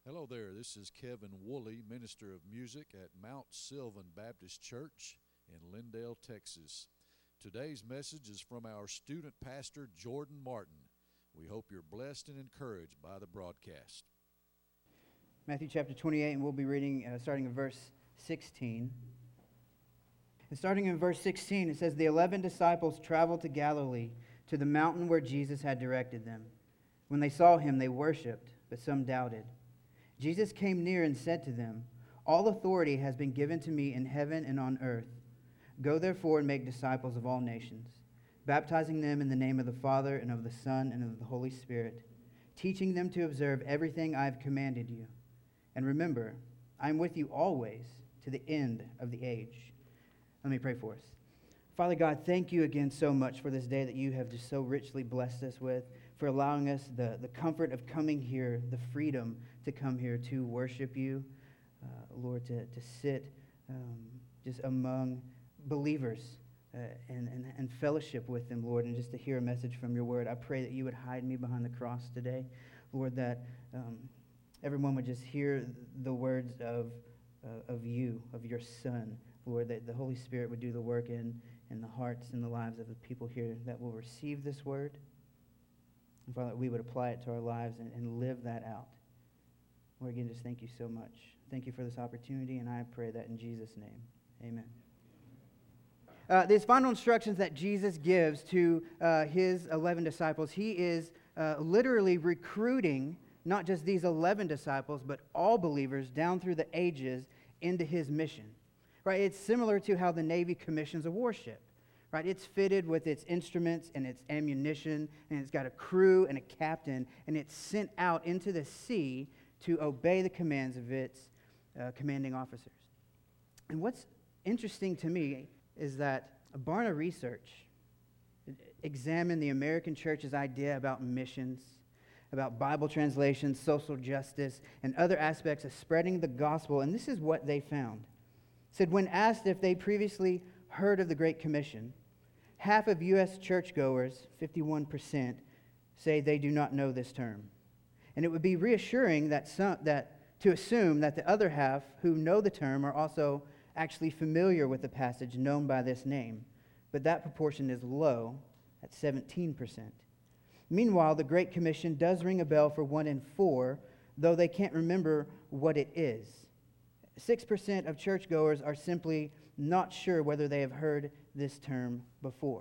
Hello there, this is Kevin Woolley, Minister of Music at Mount Sylvan Baptist Church in Lindale, Texas. Today's message is from our student pastor, Jordan Martin. We hope you're blessed and encouraged by the broadcast. Matthew chapter 28, and we'll be reading starting in verse 16. And starting in verse 16, it says, "The 11 disciples traveled to Galilee, to the mountain where Jesus had directed them. When they saw him, they worshipped, but some doubted. Jesus came near and said to them, 'All authority has been given to me in heaven and on earth. Go therefore and make disciples of all nations, baptizing them in the name of the Father and of the Son and of the Holy Spirit, teaching them to observe everything I have commanded you. And remember, I am with you always to the end of the age.'" Let me pray for us. Father God, thank you again so much for this day that you have just so richly blessed us with, for allowing us the comfort of coming here, the freedom to come here to worship you, Lord, to sit just among believers and fellowship with them, Lord, and just to hear a message from your word. I pray that you would hide me behind the cross today, Lord, that everyone would just hear the words of you, of your Son, Lord, that the Holy Spirit would do the work in the hearts and the lives of the people here that will receive this word. And Father, that we would apply it to our lives and live that out. Lord, again, just thank you so much. Thank you for this opportunity, and I pray that in Jesus' name. Amen. These final instructions that Jesus gives to his 11 disciples, he is literally recruiting not just these 11 disciples, but all believers down through the ages into his mission. Right? It's similar to how the Navy commissions a warship. Right? It's fitted with its instruments and its ammunition, and it's got a crew and a captain, and it's sent out into the sea to obey the commands of its commanding officers. And what's interesting to me is that Barna Research examined the American church's idea about missions, about Bible translation, social justice, and other aspects of spreading the gospel, and this is what they found. It said, when asked if they previously heard of the Great Commission, half of U.S. churchgoers, 51%, say they do not know this term. And it would be reassuring to assume that the other half who know the term are also actually familiar with the passage known by this name. But that proportion is low at 17%. Meanwhile, the Great Commission does ring a bell for 1 in 4, though they can't remember what it is. 6% of churchgoers are simply not sure whether they have heard this term before.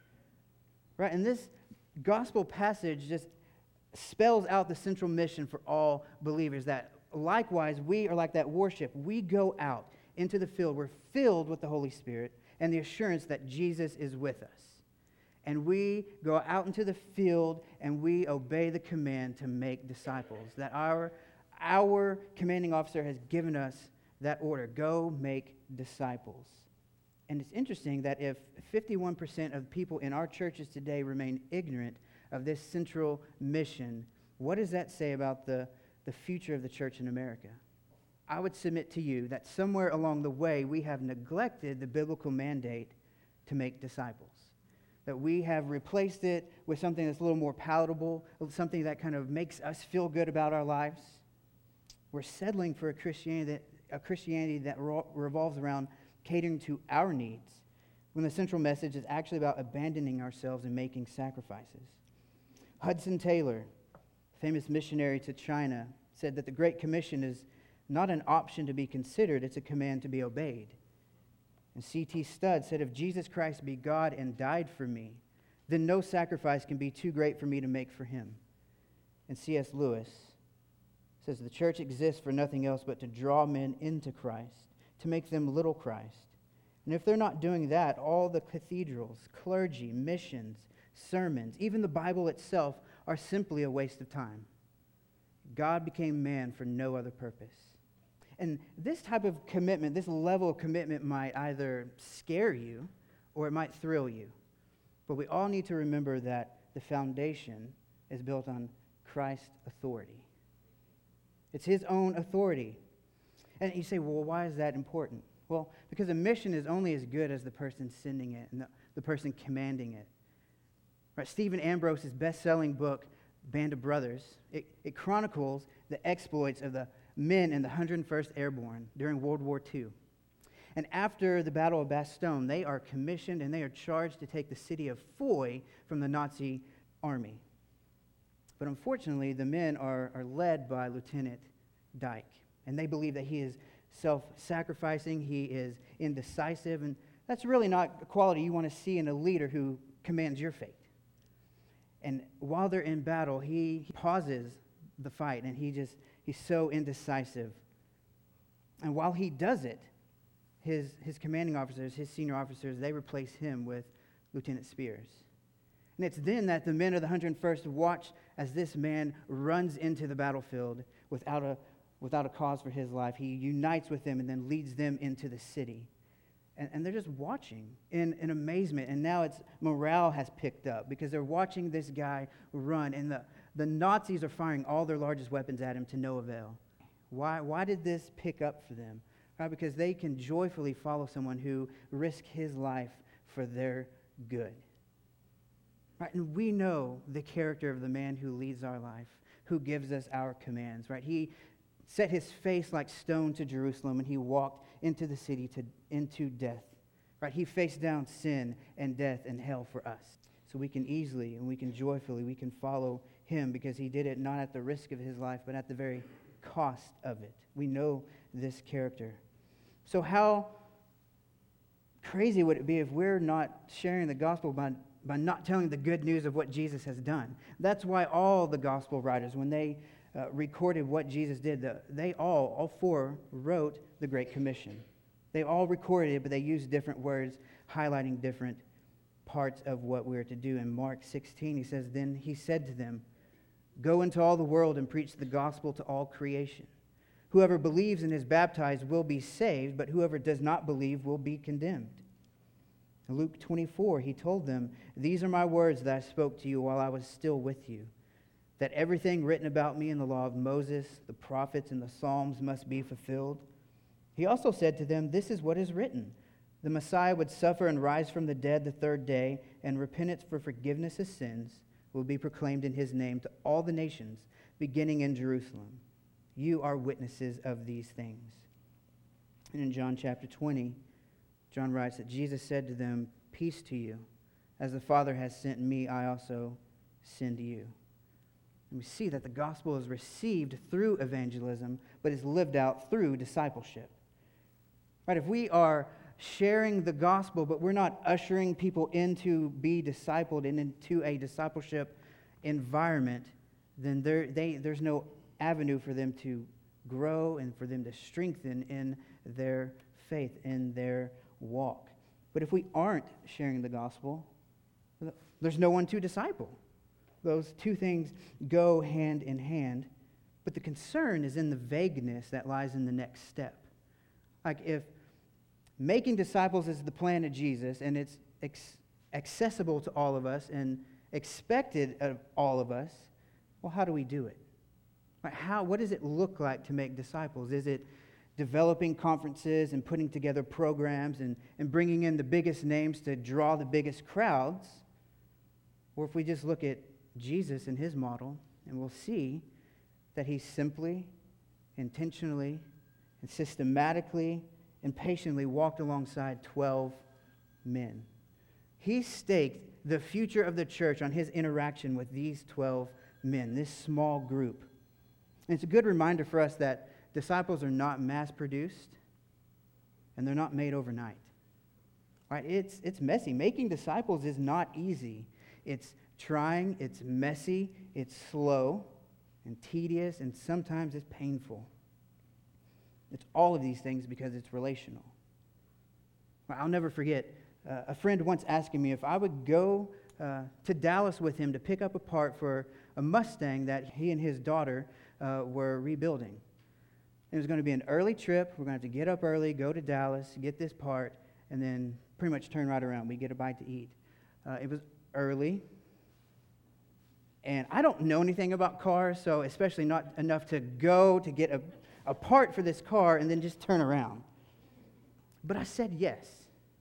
Right? And this gospel passage just spells out the central mission for all believers, that likewise we are like that warship. We go out into the field. We're filled with the Holy Spirit and the assurance that Jesus is with us. And we go out into the field and we obey the command to make disciples, that our commanding officer has given us that order: go make disciples. And it's interesting that if 51% of people in our churches today remain ignorant of this central mission, what does that say about the future of the church in America? I would submit to you that somewhere along the way we have neglected the biblical mandate to make disciples. That we have replaced it with something that's a little more palatable, something that kind of makes us feel good about our lives. We're settling for a Christianity that revolves around catering to our needs, when the central message is actually about abandoning ourselves and making sacrifices. Hudson Taylor, famous missionary to China, said that the Great Commission is not an option to be considered, it's a command to be obeyed. And C.T. Studd said, "If Jesus Christ be God and died for me, then no sacrifice can be too great for me to make for him." And C.S. Lewis says, "The church exists for nothing else but to draw men into Christ, to make them little Christ. And if they're not doing that, all the cathedrals, clergy, missions, sermons, even the Bible itself are simply a waste of time. God became man for no other purpose." And this type of commitment, this level of commitment might either scare you or it might thrill you. But we all need to remember that the foundation is built on Christ's authority. It's his own authority. And you say, well, why is that important? Well, because a mission is only as good as the person sending it and the person commanding it. Right? Stephen Ambrose's best-selling book, Band of Brothers, it chronicles the exploits of the men in the 101st Airborne during World War II. And after the Battle of Bastogne, they are commissioned and they are charged to take the city of Foy from the Nazi army. But unfortunately, the men are led by Lieutenant Dyke. And they believe that he is self-sacrificing, he is indecisive, and that's really not a quality you want to see in a leader who commands your fate. And while they're in battle, he pauses the fight, and he's so indecisive. And while he does it, his commanding officers, his senior officers, they replace him with Lieutenant Spears. And it's then that the men of the 101st watch as this man runs into the battlefield without a cause for his life. He unites with them and then leads them into the city. And they're just watching in amazement. And now morale has picked up because they're watching this guy run. And the Nazis are firing all their largest weapons at him to no avail. Why did this pick up for them? Right? Because they can joyfully follow someone who risked his life for their good. Right? And we know the character of the man who leads our life, who gives us our commands. Right? He set his face like stone to Jerusalem, and he walked into the city into death. Right? He faced down sin and death and hell for us. So we can easily and we can joyfully, we can follow him because he did it not at the risk of his life, but at the very cost of it. We know this character. So how crazy would it be if we're not sharing the gospel by not telling the good news of what Jesus has done? That's why all the gospel writers, when they recorded what Jesus did, they all four wrote the Great Commission. They all recorded it, but they used different words, highlighting different parts of what we're to do. In Mark 16, he says, "Then he said to them, 'Go into all the world and preach the gospel to all creation. Whoever believes and is baptized will be saved, but whoever does not believe will be condemned.' In Luke 24, he told them, 'These are my words that I spoke to you while I was still with you, that everything written about me in the law of Moses, the prophets, and the Psalms must be fulfilled.' He also said to them, 'This is what is written. The Messiah would suffer and rise from the dead the third day, and repentance for forgiveness of sins will be proclaimed in his name to all the nations, beginning in Jerusalem. You are witnesses of these things.'" And in John chapter 20, John writes that Jesus said to them, "Peace to you. As the Father has sent me, I also send you." And we see that the gospel is received through evangelism, but is lived out through discipleship. Right? If we are sharing the gospel, but we're not ushering people in to be discipled and into a discipleship environment, then there's no avenue for them to grow and for them to strengthen in their faith, in their walk. But if we aren't sharing the gospel, there's no one to disciple. Those two things go hand in hand. But the concern is in the vagueness that lies in the next step. Like if making disciples is the plan of Jesus and it's accessible to all of us and expected of all of us, well, how do we do it? What does it look like to make disciples? Is it developing conferences and putting together programs and bringing in the biggest names to draw the biggest crowds? Or if we just look at Jesus and his model, and we'll see that he simply, intentionally, and systematically and patiently walked alongside 12 men. He staked the future of the church on his interaction with these 12 men, this small group. And it's a good reminder for us that disciples are not mass-produced, and they're not made overnight. Right? It's messy. Making disciples is not easy. It's trying, it's messy, it's slow, and tedious, and sometimes it's painful. It's all of these things because it's relational. I'll never forget, a friend once asking me if I would go to Dallas with him to pick up a part for a Mustang that he and his daughter were rebuilding. It was going to be an early trip. We're going to have to get up early, go to Dallas, get this part, and then pretty much turn right around. We get a bite to eat. It was early. And I don't know anything about cars, so especially not enough to go to get a part for this car and then just turn around. But I said yes,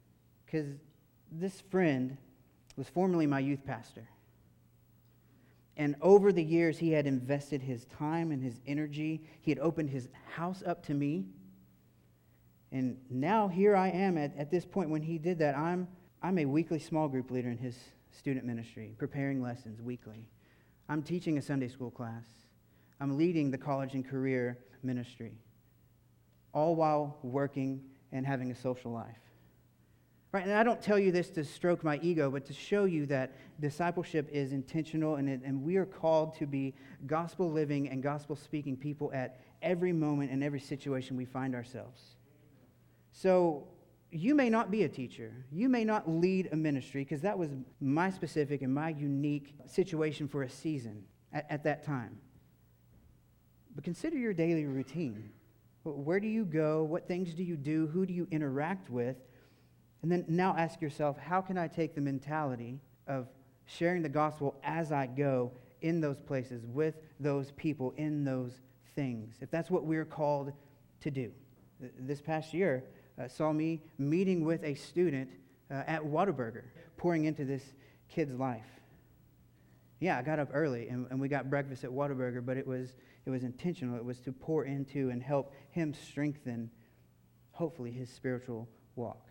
because this friend was formerly my youth pastor. And over the years, he had invested his time and his energy. He had opened his house up to me. And now here I am at this point when he did that. I'm a weekly small group leader in his student ministry, preparing lessons weekly. I'm teaching a Sunday school class. I'm leading the college and career ministry, all while working and having a social life. Right? And I don't tell you this to stroke my ego, but to show you that discipleship is intentional, and we are called to be gospel-living and gospel-speaking people at every moment and every situation we find ourselves. So you may not be a teacher. You may not lead a ministry, because that was my specific and my unique situation for a season at that time. But consider your daily routine. Where do you go? What things do you do? Who do you interact with? And then now ask yourself, how can I take the mentality of sharing the gospel as I go in those places, with those people, in those things, if that's what we're called to do? This past year saw me meeting with a student at Whataburger, pouring into this kid's life. Yeah, I got up early, and we got breakfast at Whataburger, but it was intentional. It was to pour into and help him strengthen, hopefully, his spiritual walk.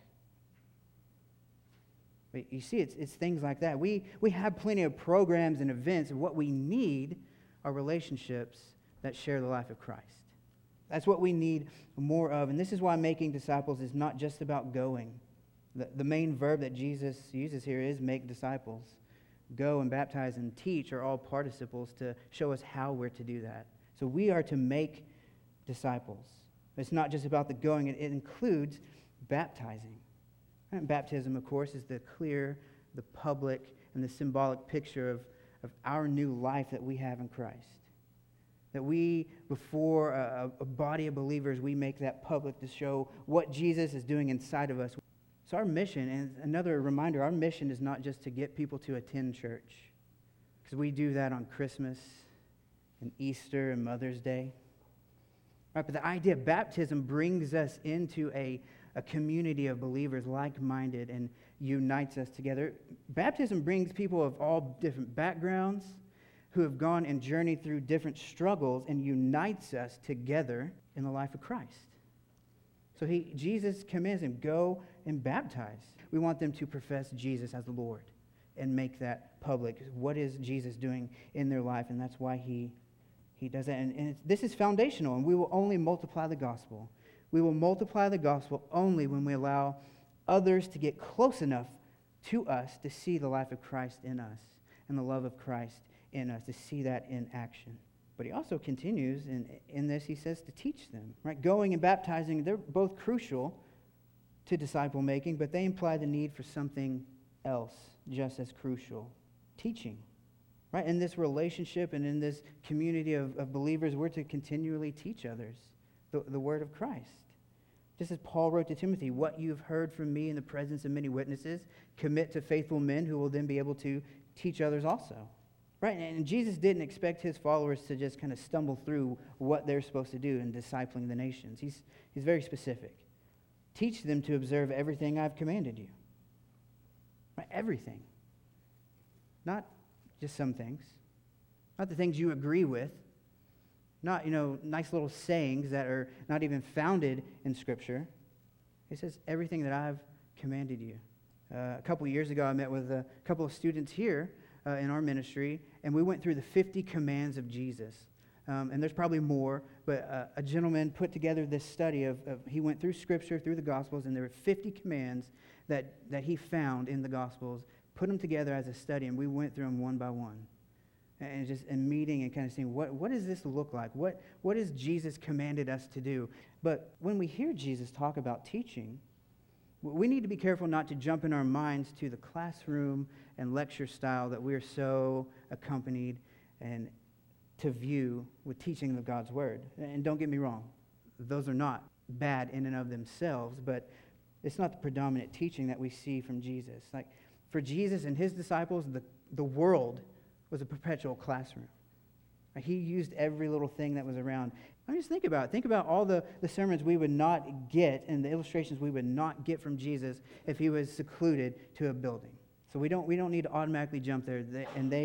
But you see, it's things like that. We have plenty of programs and events, and what we need are relationships that share the life of Christ. That's what we need more of. And this is why making disciples is not just about going. The main verb that Jesus uses here is make disciples. Go and baptize and teach are all participles to show us how we're to do that. So we are to make disciples. It's not just about the going. It includes baptizing. And baptism, of course, is the clear, the public, and the symbolic picture of our new life that we have in Christ. That we, before a body of believers, we make that public to show what Jesus is doing inside of us. So our mission, and another reminder, our mission is not just to get people to attend church, because we do that on Christmas and Easter and Mother's Day. Right? But the idea of baptism brings us into a community of believers like-minded and unites us together. Baptism brings people of all different backgrounds who have gone and journeyed through different struggles and unites us together in the life of Christ. So Jesus commands them, go and baptize. We want them to profess Jesus as the Lord and make that public. What is Jesus doing in their life? And that's why he does that. And this is foundational, and we will only multiply the gospel. We will multiply the gospel only when we allow others to get close enough to us to see the life of Christ in us and the love of Christ in us, to see that in action. But he also continues in this, he says to teach them. Right? Going and baptizing, they're both crucial to disciple making, but they imply the need for something else just as crucial. Teaching. Right? In this relationship and in this community of believers, we're to continually teach others the word of Christ. Just as Paul wrote to Timothy, what you've heard from me in the presence of many witnesses, commit to faithful men who will then be able to teach others also. Right? And Jesus didn't expect his followers to just kind of stumble through what they're supposed to do in discipling the nations. He's very specific. Teach them to observe everything I've commanded you. Right? Everything. Not just some things. Not the things you agree with. Not, nice little sayings that are not even founded in Scripture. He says, everything that I've commanded you. A couple years ago, I met with a couple of students here in our ministry, and we went through the 50 commands of Jesus. And there's probably more, but a gentleman put together this study he went through Scripture, through the Gospels, and there were 50 commands that he found in the Gospels, put them together as a study, and we went through them one by one. And just in meeting and kind of seeing, what does this look like? What has Jesus commanded us to do? But when we hear Jesus talk about teaching, we need to be careful not to jump in our minds to the classroom and lecture style that we're so accompanied and to view with teaching of God's Word. And don't get me wrong, those are not bad in and of themselves, but it's not the predominant teaching that we see from Jesus. Like, for Jesus and his disciples, the world was a perpetual classroom. He used every little thing that was around. I mean, just think about it. Think about all the sermons we would not get and the illustrations we would not get from Jesus if he was secluded to a building. So we don't need to automatically jump there. And they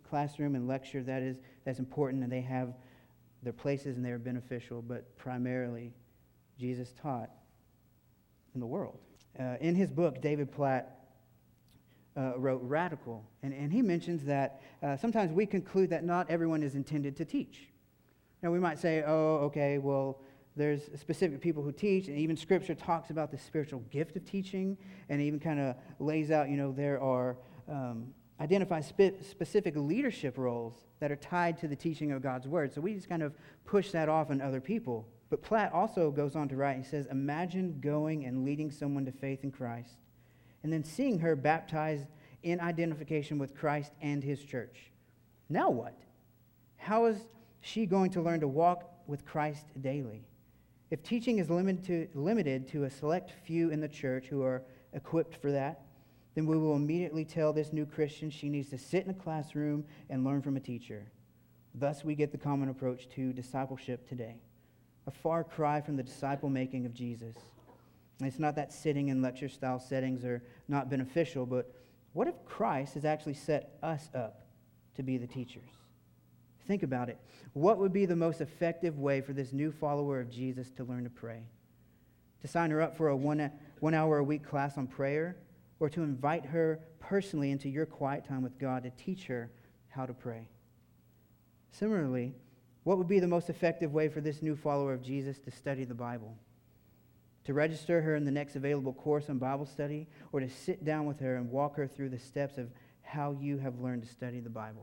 classroom and lecture, that's important, and they have their places and they are beneficial, but primarily Jesus taught in the world. In his book, David Platt wrote Radical, and he mentions that sometimes we conclude that not everyone is intended to teach. Now, we might say, oh, okay, well, there's specific people who teach, and even Scripture talks about the spiritual gift of teaching, and even kind of lays out, there are identified specific leadership roles that are tied to the teaching of God's Word. So we just kind of push that off on other people. But Platt also goes on to write, he says, imagine going and leading someone to faith in Christ, and then seeing her baptized in identification with Christ and his church. Now what? How is she going to learn to walk with Christ daily? If teaching is limited to a select few in the church who are equipped for that, then we will immediately tell this new Christian she needs to sit in a classroom and learn from a teacher. Thus we get the common approach to discipleship today, a far cry from the disciple-making of Jesus. And it's not that sitting in lecture-style settings are not beneficial, but what if Christ has actually set us up to be the teachers? Think about it. What would be the most effective way for this new follower of Jesus to learn to pray? To sign her up for a one-hour-a-week class on prayer, or to invite her personally into your quiet time with God to teach her how to pray? Similarly, what would be the most effective way for this new follower of Jesus to study the Bible? To register her in the next available course on Bible study, or to sit down with her and walk her through the steps of how you have learned to study the Bible?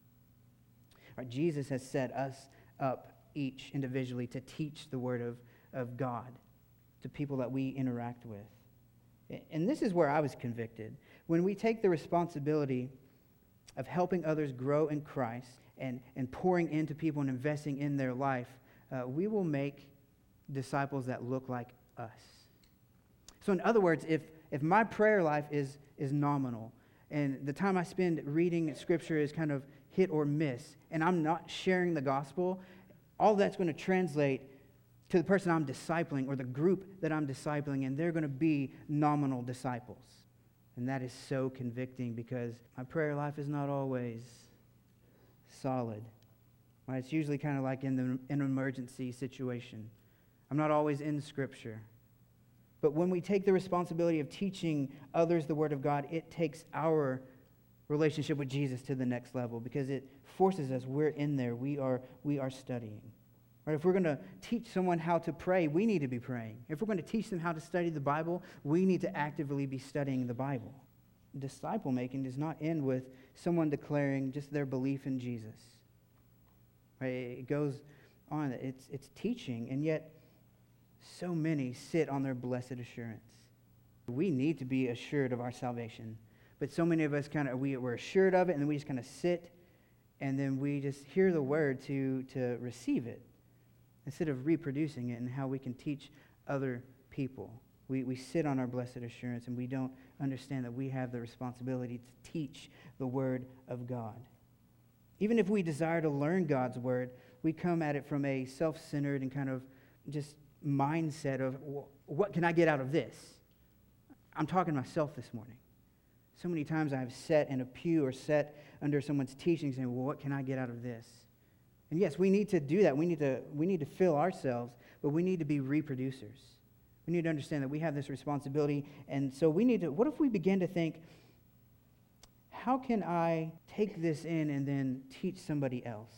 Jesus has set us up each individually to teach the Word of God to people that we interact with. And this is where I was convicted. When we take the responsibility of helping others grow in Christ and pouring into people and investing in their life, we will make disciples that look like us. So in other words, if my prayer life is nominal, and the time I spend reading Scripture is kind of hit or miss, and I'm not sharing the gospel, all that's going to translate to the person I'm discipling or the group that I'm discipling, and they're going to be nominal disciples. And that is so convicting because my prayer life is not always solid. Right? It's usually kind of like in an emergency situation. I'm not always in Scripture. But when we take the responsibility of teaching others the Word of God, it takes our relationship with Jesus to the next level because it forces us. We're in there. We are studying. Right? If we're going to teach someone how to pray, we need to be praying. If we're going to teach them how to study the Bible, we need to actively be studying the Bible. Disciple making does not end with someone declaring just their belief in Jesus. Right? It goes on. It's teaching, and yet so many sit on their blessed assurance. We need to be assured of our salvation. But so many of us we're assured of it, and then we just kind of sit, and then we just hear the word to receive it instead of reproducing it and how we can teach other people. We sit on our blessed assurance, and we don't understand that we have the responsibility to teach the Word of God. Even if we desire to learn God's Word, we come at it from a self-centered and kind of just mindset of, what can I get out of this? I'm talking to myself this morning. So many times I've sat in a pew or sat under someone's teaching saying, well, what can I get out of this? And yes, we need to do that. We need to fill ourselves, but we need to be reproducers. We need to understand that we have this responsibility. And so what if we begin to think, how can I take this in and then teach somebody else?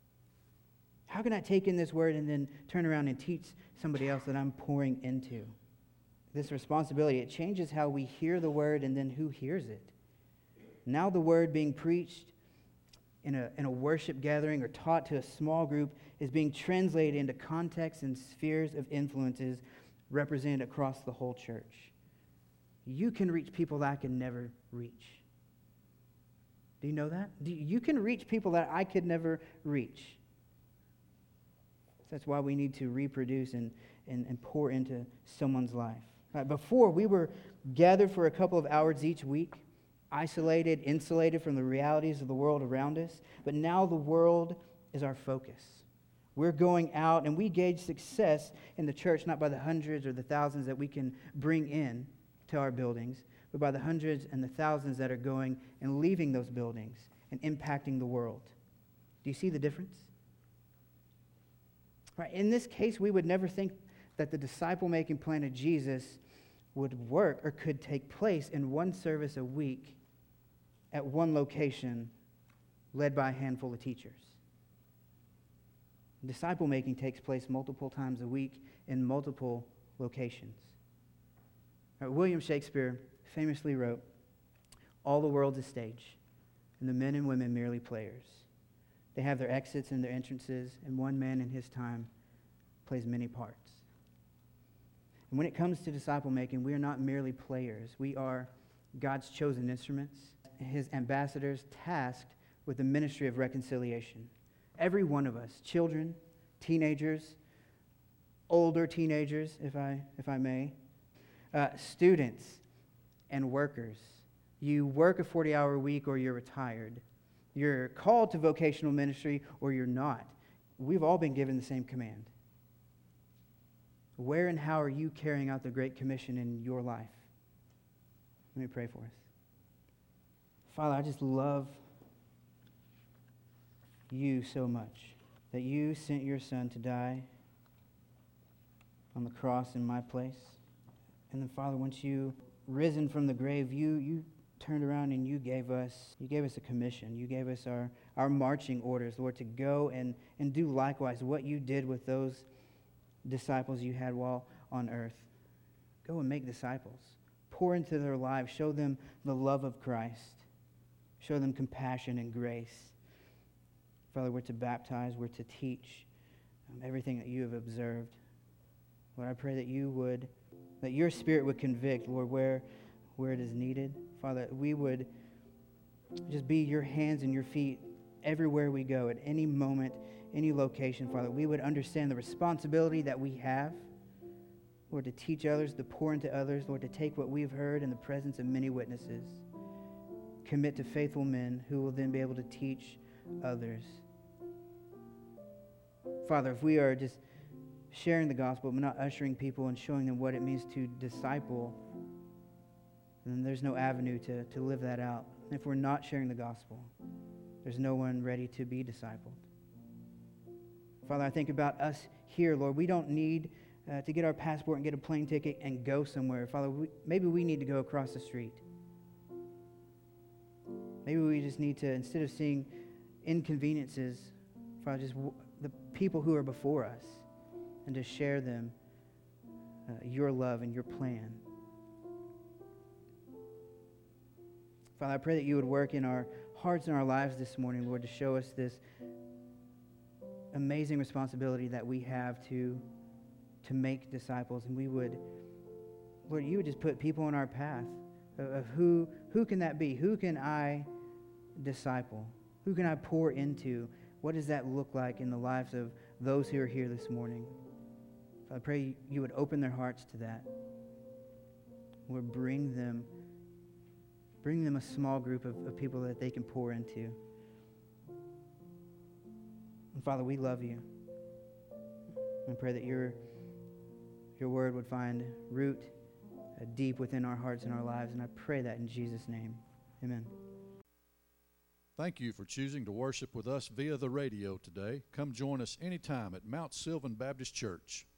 How can I take in this word and then turn around and teach somebody else that I'm pouring into? This responsibility, it changes how we hear the word and then who hears it. Now the word being preached in a worship gathering or taught to a small group is being translated into contexts and spheres of influences represented across the whole church. You can reach people that I can never reach. Do you know that? You can reach people that I could never reach. That's why we need to reproduce and pour into someone's life. Right, before, we were gathered for a couple of hours each week, isolated, insulated from the realities of the world around us. But now the world is our focus. We're going out, and we gauge success in the church not by the hundreds or the thousands that we can bring in to our buildings, but by the hundreds and the thousands that are going and leaving those buildings and impacting the world. Do you see the difference? Right. In this case, we would never think that the disciple-making plan of Jesus would work or could take place in one service a week at one location led by a handful of teachers. Disciple-making takes place multiple times a week in multiple locations. William Shakespeare famously wrote, "All the world's a stage, and the men and women merely players. They have their exits and their entrances, and one man in his time plays many parts." And when it comes to disciple-making, we are not merely players. We are God's chosen instruments, his ambassadors tasked with the ministry of reconciliation. Every one of us, children, teenagers, older teenagers, if I may, students, and workers. You work a 40-hour week or you're retired. You're called to vocational ministry or you're not. We've all been given the same command. Where and how are you carrying out the Great Commission in your life? Let me pray for us. Father, I just love you so much that you sent your Son to die on the cross in my place. And then, Father, once you risen from the grave, you turned around and you gave us a commission. You gave us our marching orders, Lord, to go and do likewise what you did with those disciples you had while on earth. Go and make disciples. Pour into their lives. Show them the love of Christ. Show them compassion and grace. Father, we're to baptize, we're to teach everything that you have observed. Lord, I pray that that your Spirit would convict, Lord, where it is needed. Father, we would just be your hands and your feet everywhere we go, at any moment, any location, Father. We would understand the responsibility that we have, Lord, to teach others, to pour into others, Lord, to take what we've heard in the presence of many witnesses, commit to faithful men who will then be able to teach others. Father, if we are just sharing the gospel but not ushering people and showing them what it means to disciple, then there's no avenue to live that out. If we're not sharing the gospel, there's no one ready to be discipled. Father, I think about us here, Lord. We don't need to get our passport and get a plane ticket and go somewhere. Father, maybe we need to go across the street. Maybe we just need to, instead of seeing inconveniences, Father, just the people who are before us, and to share them your love and your plan. Father, I pray that you would work in our hearts and our lives this morning, Lord, to show us this amazing responsibility that we have to make disciples. And we would, Lord, you would just put people on our path of who can that be? Who can I disciple? Who can I pour into? What does that look like in the lives of those who are here this morning? I pray you would open their hearts to that. Lord, bring them a small group of people that they can pour into. And Father, we love you. I pray that your word would find root deep within our hearts and our lives. And I pray that in Jesus' name. Amen. Thank you for choosing to worship with us via the radio today. Come join us anytime at Mount Sylvan Baptist Church.